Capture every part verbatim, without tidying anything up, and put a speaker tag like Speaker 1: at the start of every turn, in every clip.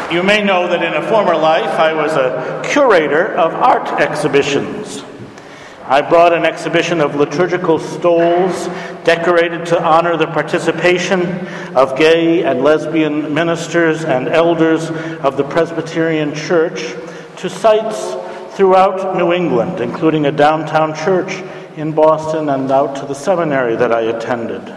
Speaker 1: You may know that in a former life I was a curator of art exhibitions. I brought an exhibition of liturgical stoles decorated to honor the participation of gay and lesbian ministers and elders of the Presbyterian Church to sites throughout New England, including a downtown church in Boston and out to the seminary that I attended.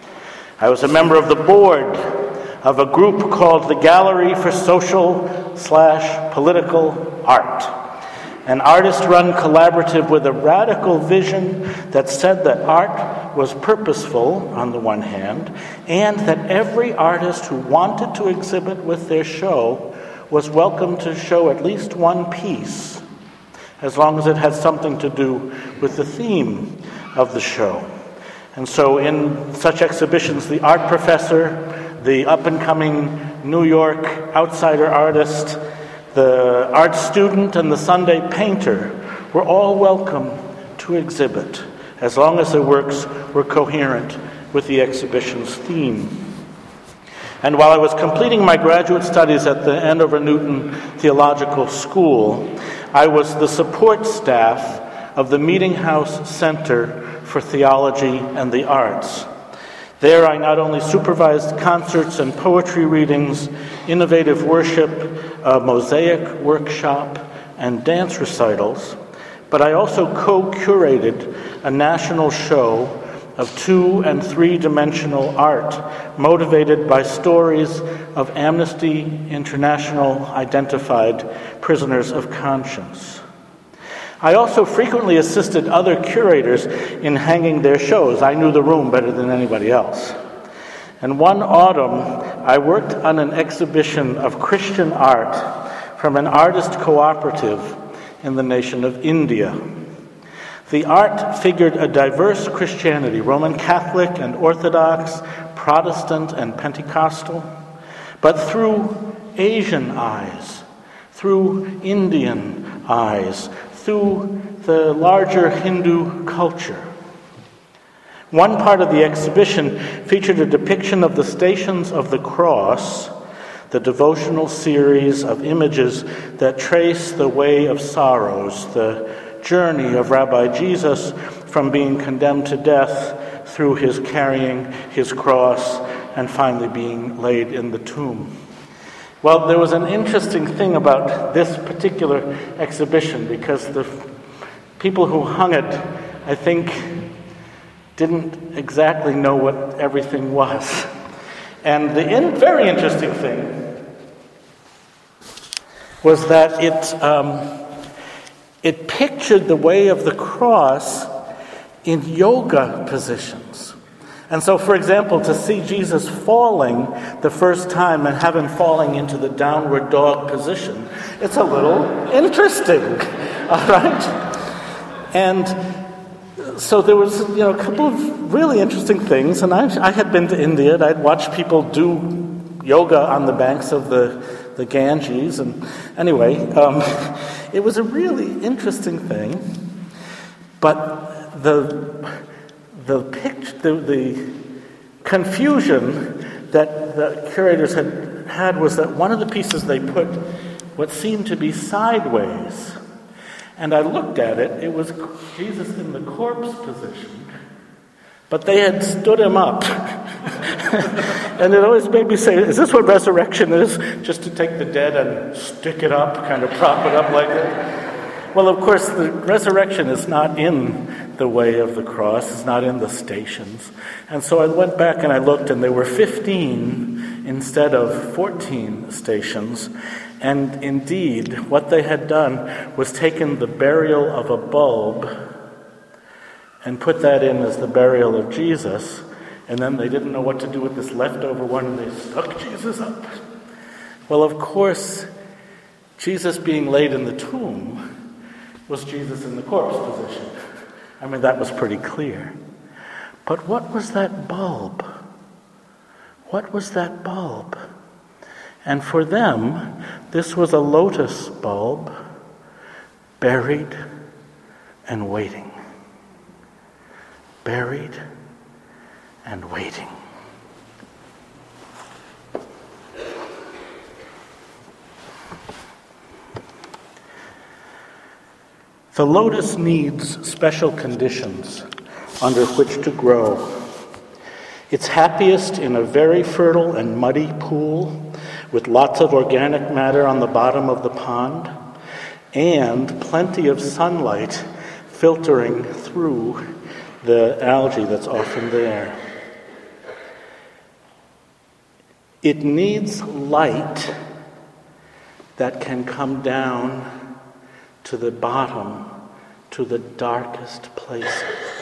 Speaker 1: I was a member of the board of a group called the Gallery for Social slash Political Art, an artist-run collaborative with a radical vision that said that art was purposeful, on the one hand, and that every artist who wanted to exhibit with their show was welcome to show at least one piece, as long as it had something to do with the theme of the show. And so in such exhibitions, the art professor, the up-and-coming New York outsider artist, the art student, and the Sunday painter were all welcome to exhibit, as long as their works were coherent with the exhibition's theme. And while I was completing my graduate studies at the Andover Newton Theological School, I was the support staff of the Meeting House Center for Theology and the Arts. There I not only supervised concerts and poetry readings, innovative worship, a mosaic workshop, and dance recitals, but I also co-curated a national show of two- and three-dimensional art motivated by stories of Amnesty International identified prisoners of conscience. I also frequently assisted other curators in hanging their shows. I knew the room better than anybody else. And one autumn, I worked on an exhibition of Christian art from an artist cooperative in the nation of India. The art figured a diverse Christianity, Roman Catholic and Orthodox, Protestant and Pentecostal, but through Asian eyes, through Indian eyes, through the larger Hindu culture. One part of the exhibition featured a depiction of the Stations of the Cross, the devotional series of images that trace the way of sorrows, the journey of Rabbi Jesus from being condemned to death through his carrying his cross and finally being laid in the tomb. Well, there was an interesting thing about this particular exhibition because the people who hung it, I think, didn't exactly know what everything was. And the in, very interesting thing was that it um, it pictured the way of the cross in yoga positions. And so, for example, to see Jesus falling the first time and have him falling into the downward dog position, it's a little interesting, all right? And so there was, you know, a couple of really interesting things. And I, I had been to India, and I'd watched people do yoga on the banks of the, the Ganges. And anyway, um, it was a really interesting thing. But the... The, picture, the, the confusion that the curators had had was that one of the pieces they put what seemed to be sideways. And I looked at it, it was Jesus in the corpse position, but they had stood him up. And it always made me say, is this what resurrection is? Just to take the dead and stick it up, kind of prop it up like that? Well, of course, the resurrection is not in the way of the cross, it's not in the stations. And so I went back and I looked, and there were fifteen instead of fourteen stations. And indeed, what they had done was taken the burial of a bulb and put that in as the burial of Jesus. And then they didn't know what to do with this leftover one, and they stuck Jesus up. Well, of course, Jesus being laid in the tomb was Jesus in the corpse position. I mean, that was pretty clear. But what was that bulb? What was that bulb? And for them, this was a lotus bulb, buried and waiting. Buried and waiting. The lotus needs special conditions under which to grow. It's happiest in a very fertile and muddy pool with lots of organic matter on the bottom of the pond and plenty of sunlight filtering through the algae that's often there. It needs light that can come down to the bottom, to the darkest places.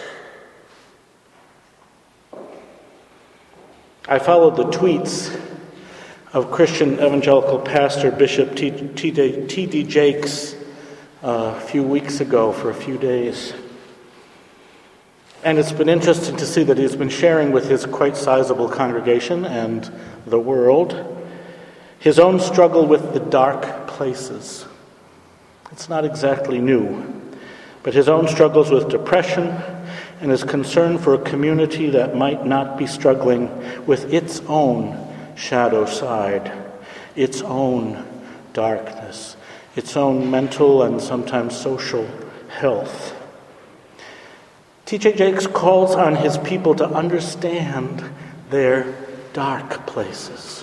Speaker 1: I followed the tweets of Christian evangelical pastor Bishop T D Jakes uh, a few weeks ago for a few days. And it's been interesting to see that he's been sharing with his quite sizable congregation and the world his own struggle with the dark places. It's not exactly new, but his own struggles with depression and his concern for a community that might not be struggling with its own shadow side, its own darkness, its own mental and sometimes social health. T J Jakes calls on his people to understand their dark places.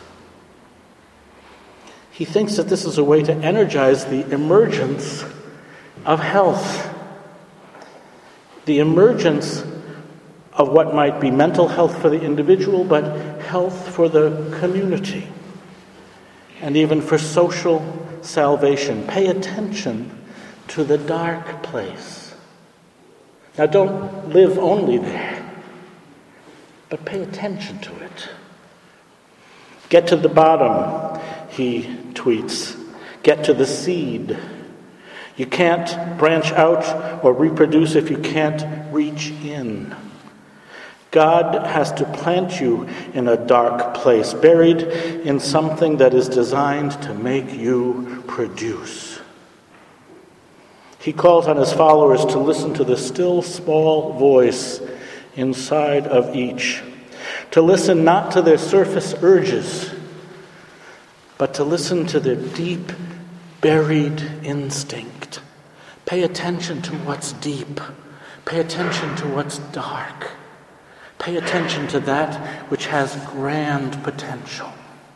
Speaker 1: He thinks that this is a way to energize the emergence of health, the emergence of what might be mental health for the individual, but health for the community, and even for social salvation. Pay attention to the dark place. Now, don't live only there, but pay attention to it. Get to the bottom, he tweets. Get to the seed. You can't branch out or reproduce if you can't reach in. God has to plant you in a dark place, buried in something that is designed to make you produce. He calls on his followers to listen to the still small voice inside of each, to listen not to their surface urges, but to listen to their deep, buried instinct. Pay attention to what's deep. Pay attention to what's dark. Pay attention to that which has grand potential.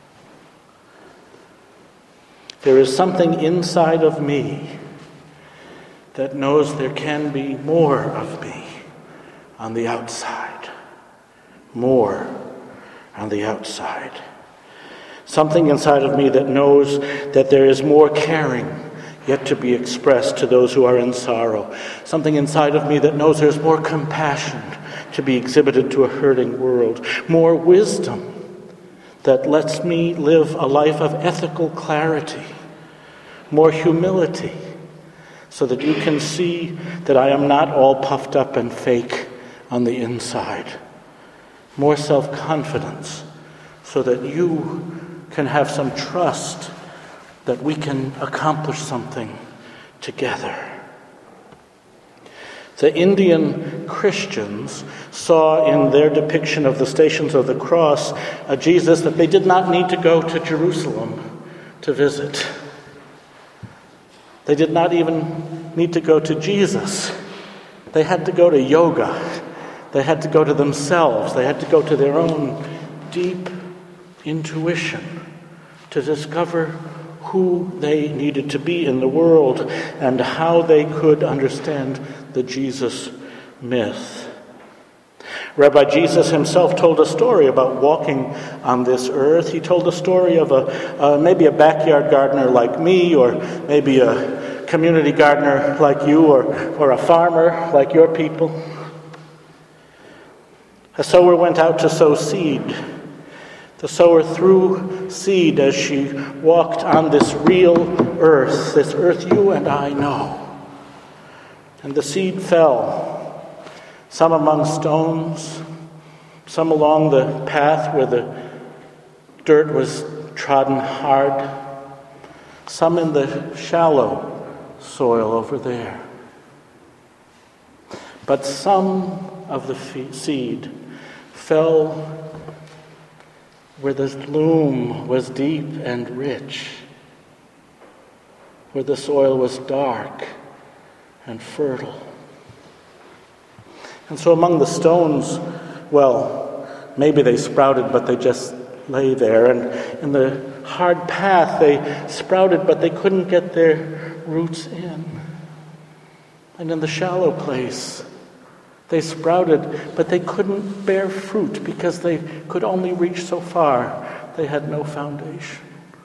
Speaker 1: There is something inside of me that knows there can be more of me on the outside. More on the outside. Something inside of me that knows that there is more caring yet to be expressed to those who are in sorrow. Something inside of me that knows there's more compassion to be exhibited to a hurting world. More wisdom that lets me live a life of ethical clarity. More humility so that you can see that I am not all puffed up and fake on the inside. More self-confidence so that you can have some trust that we can accomplish something together. The Indian Christians saw in their depiction of the Stations of the Cross a Jesus that they did not need to go to Jerusalem to visit. They did not even need to go to Jesus. They had to go to yoga. They had to go to themselves. They had to go to their own deep intuition to discover who they needed to be in the world and how they could understand the Jesus myth. Rabbi Jesus himself told a story about walking on this earth. He told a story of a uh, maybe a backyard gardener like me, or maybe a community gardener like you, or, or a farmer like your people. A sower went out to sow seed. The sower threw seed as she walked on this real earth, this earth you and I know. And the seed fell, some among stones, some along the path where the dirt was trodden hard, some in the shallow soil over there. But some of the fe- seed fell where the loam was deep and rich, where the soil was dark and fertile. And so among the stones, well, maybe they sprouted, but they just lay there. And in the hard path, they sprouted, but they couldn't get their roots in. And in the shallow place, they sprouted, but they couldn't bear fruit because they could only reach so far. They had no foundation.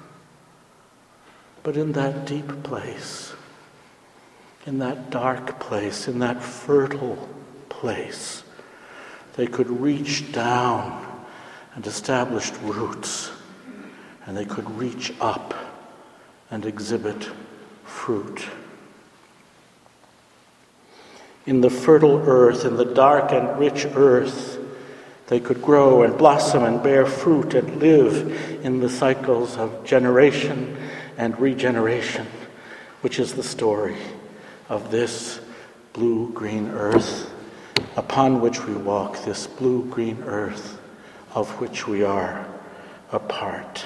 Speaker 1: But in that deep place, in that dark place, in that fertile place, they could reach down and establish roots, and they could reach up and exhibit fruit. In the fertile earth, in the dark and rich earth, they could grow and blossom and bear fruit and live in the cycles of generation and regeneration, which is the story of this blue-green earth upon which we walk, this blue-green earth of which we are a part.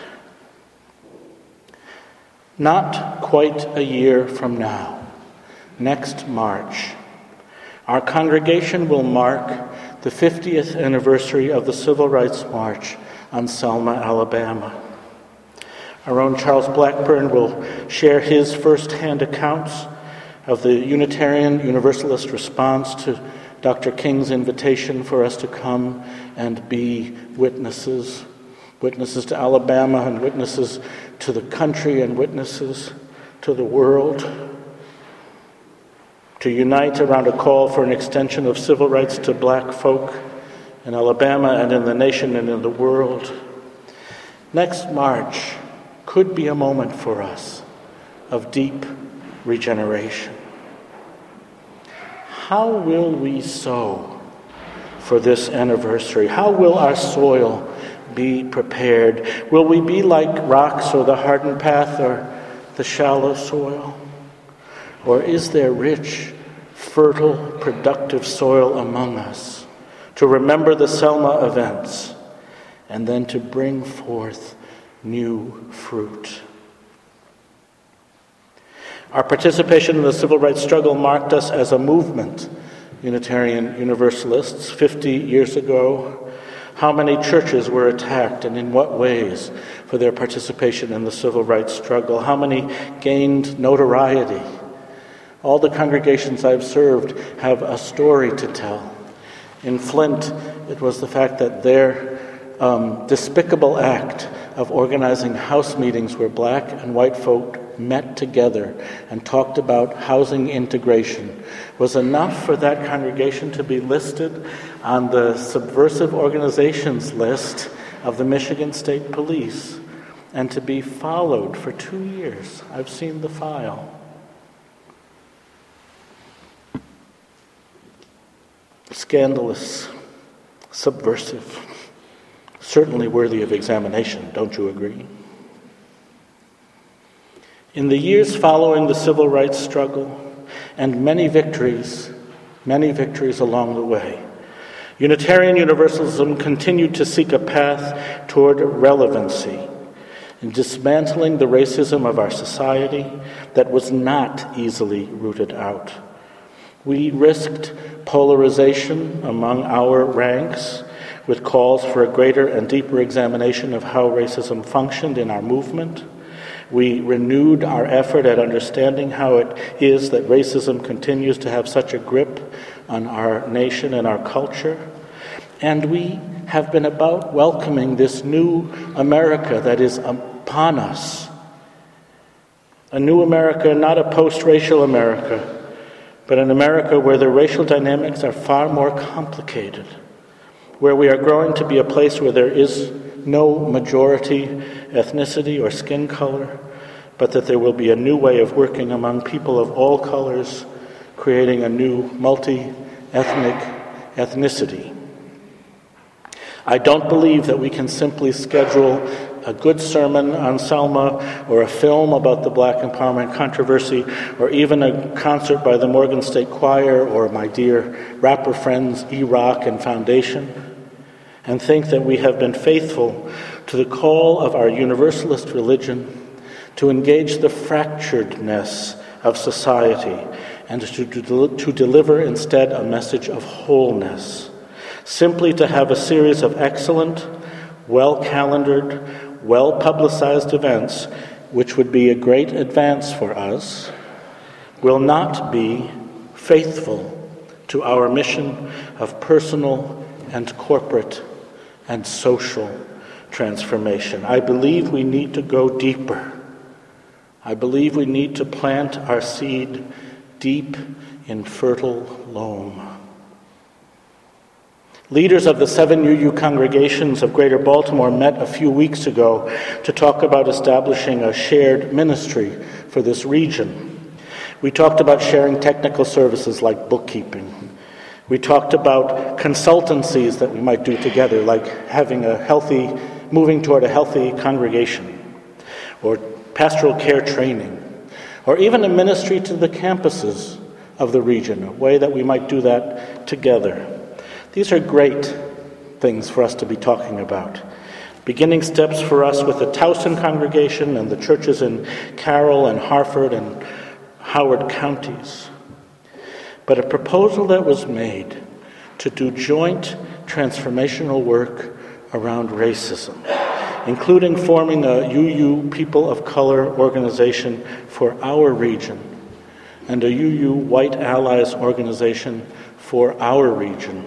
Speaker 1: Not quite a year from now, next March, our congregation will mark the fiftieth anniversary of the Civil Rights March on Selma, Alabama. Our own Charles Blackburn will share his first-hand accounts of the Unitarian Universalist response to Doctor King's invitation for us to come and be witnesses, witnesses to Alabama and witnesses to the country and witnesses to the world, to unite around a call for an extension of civil rights to black folk in Alabama and in the nation and in the world. Next March could be a moment for us of deep regeneration. How will we sow for this anniversary? How will our soil be prepared? Will we be like rocks or the hardened path or the shallow soil? Or is there rich, fertile, productive soil among us to remember the Selma events and then to bring forth new fruit? Our participation in the civil rights struggle marked us as a movement, Unitarian Universalists, fifty years ago. How many churches were attacked and in what ways for their participation in the civil rights struggle? How many gained notoriety? All the congregations I've served have a story to tell. In Flint, it was the fact that their um, despicable act of organizing house meetings where black and white folk met together and talked about housing integration was enough for that congregation to be listed on the subversive organizations list of the Michigan State Police and to be followed for two years. I've seen the file. Scandalous, subversive, certainly worthy of examination, don't you agree? In the years following the civil rights struggle, and many victories, many victories along the way, Unitarian Universalism continued to seek a path toward relevancy in dismantling the racism of our society that was not easily rooted out. We risked polarization among our ranks with calls for a greater and deeper examination of how racism functioned in our movement. We renewed our effort at understanding how it is that racism continues to have such a grip on our nation and our culture. And we have been about welcoming this new America that is upon us. A new America, not a post-racial America, but an America where the racial dynamics are far more complicated, where we are growing to be a place where there is no majority ethnicity or skin color, but that there will be a new way of working among people of all colors, creating a new multi-ethnic ethnicity. I don't believe that we can simply schedule a good sermon on Selma or a film about the Black empowerment controversy or even a concert by the Morgan State Choir or my dear rapper friends E-Rock and Foundation and think that we have been faithful to the call of our universalist religion to engage the fracturedness of society and to, to, to deliver instead a message of wholeness. Simply to have a series of excellent, well-calendared, well-publicized events, which would be a great advance for us, will not be faithful to our mission of personal and corporate and social transformation. I believe we need to go deeper. I believe we need to plant our seed deep in fertile loam. Leaders of the seven U U congregations of Greater Baltimore met a few weeks ago to talk about establishing a shared ministry for this region. We talked about sharing technical services like bookkeeping. We talked about consultancies that we might do together, like having a healthy, moving toward a healthy congregation, or pastoral care training, or even a ministry to the campuses of the region, a way that we might do that together. These are great things for us to be talking about. Beginning steps for us with the Towson congregation and the churches in Carroll and Harford and Howard counties. But a proposal that was made to do joint transformational work around racism, including forming a U U People of Color organization for our region and a U U White Allies organization for our region,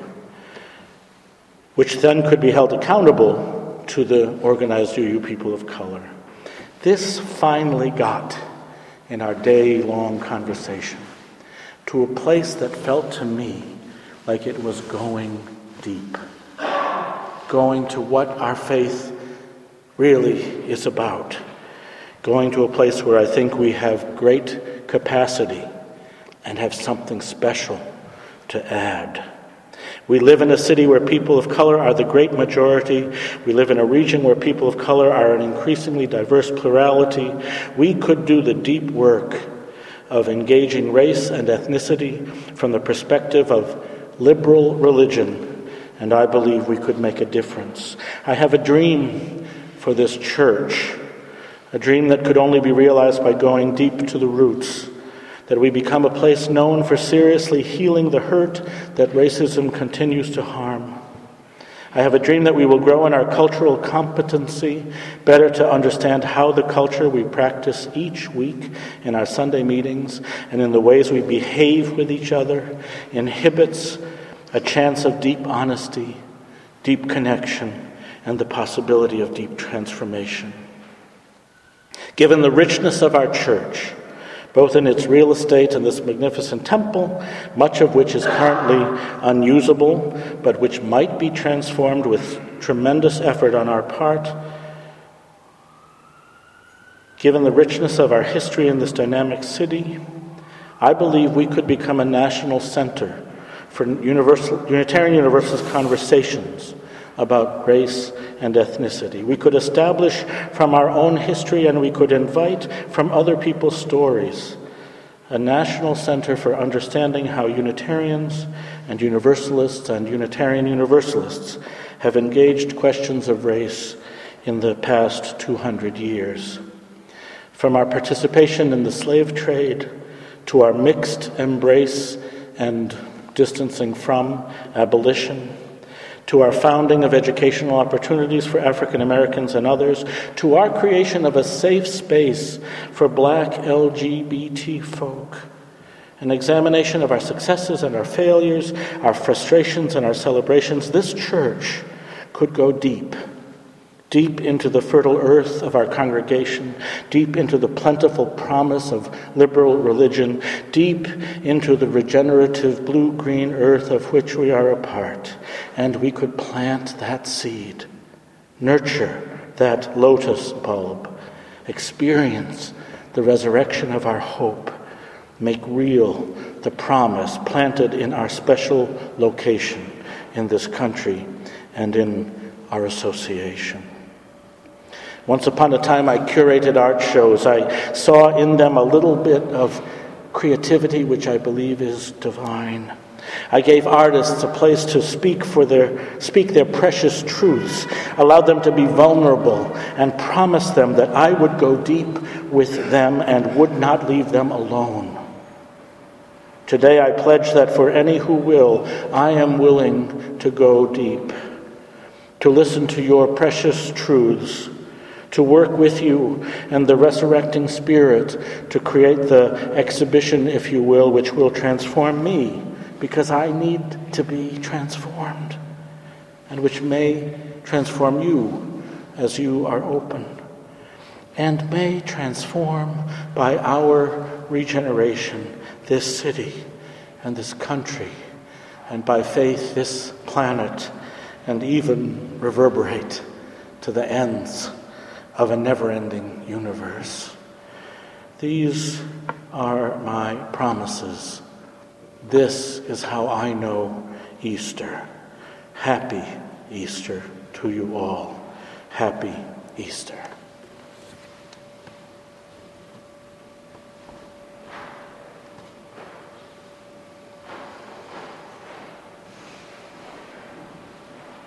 Speaker 1: which then could be held accountable to the organized U U People of Color. This finally got, in our day-long conversation, to a place that felt to me like it was going deep, going to what our faith really is about, going to a place where I think we have great capacity and have something special to add. We live in a city where people of color are the great majority. We live in a region where people of color are an increasingly diverse plurality. We could do the deep work of engaging race and ethnicity from the perspective of liberal religion, and I believe we could make a difference. I have a dream for this church, a dream that could only be realized by going deep to the roots, that we become a place known for seriously healing the hurt that racism continues to harm. I have a dream that we will grow in our cultural competency, better to understand how the culture we practice each week in our Sunday meetings and in the ways we behave with each other inhibits a chance of deep honesty, deep connection, and the possibility of deep transformation. Given the richness of our church, both in its real estate and this magnificent temple, much of which is currently unusable, but which might be transformed with tremendous effort on our part. Given the richness of our history in this dynamic city, I believe we could become a national center for universal, Unitarian Universalist conversations about race and ethnicity. We could establish from our own history, and we could invite from other people's stories, a national center for understanding how Unitarians and Universalists and Unitarian Universalists have engaged questions of race in the past two hundred years. From our participation in the slave trade to our mixed embrace and distancing from abolition, to our founding of educational opportunities for African Americans and others, to our creation of a safe space for Black L G B T folk, an examination of our successes and our failures, our frustrations and our celebrations. This church could go deep, deep into the fertile earth of our congregation, deep into the plentiful promise of liberal religion, deep into the regenerative blue-green earth of which we are a part. And we could plant that seed, nurture that lotus bulb, experience the resurrection of our hope, make real the promise planted in our special location in this country and in our association. Once upon a time, I curated art shows. I saw in them a little bit of creativity, which I believe is divine. I gave artists a place to speak for their speak their precious truths, allowed them to be vulnerable, and promised them that I would go deep with them and would not leave them alone. Today I pledge that for any who will, I am willing to go deep, to listen to your precious truths, to work with you and the resurrecting Spirit to create the exhibition, if you will, which will transform me, because I need to be transformed, and which may transform you as you are open, and may transform by our regeneration this city and this country, and by faith this planet, and even reverberate to the ends of a never-ending universe. These are my promises. This is how I know Easter. Happy Easter to you all. Happy Easter.